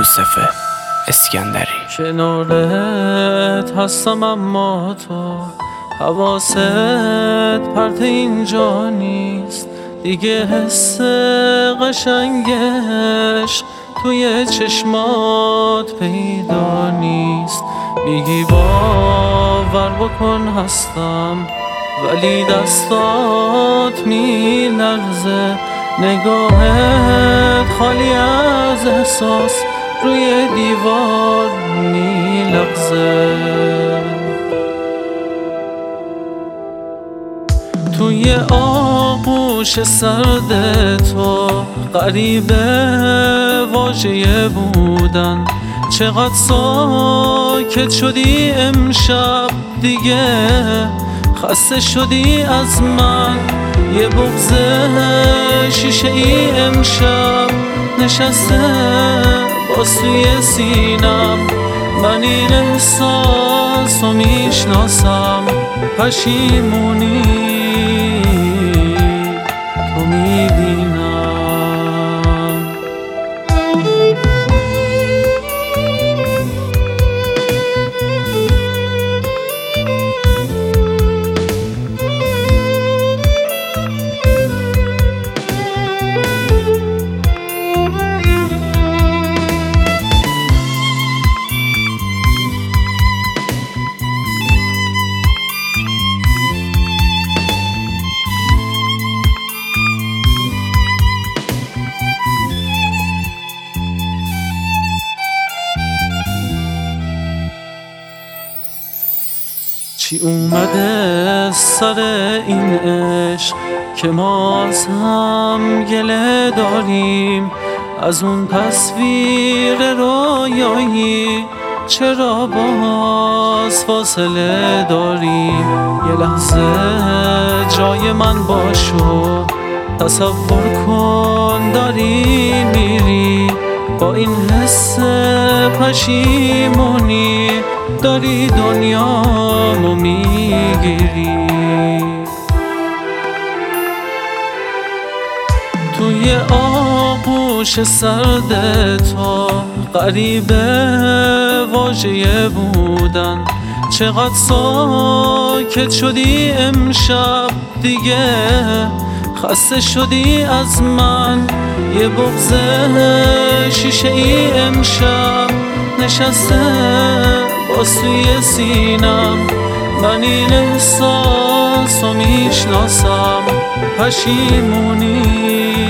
یوسف اسکندری. کنارت هستم اما تو حواست پرت اینجا نیست دیگه، حس قشنگش توی چشمات پیدا نیست. میگی باور بکن هستم ولی دستات میلرزه، نگاهت خالی از احساس روی دیوار میلغزه. توی آغوش سرد تو غریبه واژه بودن، چقدر ساکت شدی امشب دیگه، خسته شدی از من. یه بغض شیشه ای امشب نشسته باز توی سینم، من این احساس رو میشناسم. پشیمونی تو میبینم. چی اومده سر این عشق که ما از هم گله داریم؟ از اون تصویر رویایی چرا باز فاصله داریم؟ یه لحظه جای من باشو، تصور کن داری میری با این حس پشیمونی، داری دنیامو میگیری. توی آغوش سرد تو غریبه واژه بودن، چقدر ساکت شدی امشب دیگه، خسته شدی از من. یه بغض شیشه ای امشب نشسته باز توی سینم، من این احساس رو میشناسم. پشیمونی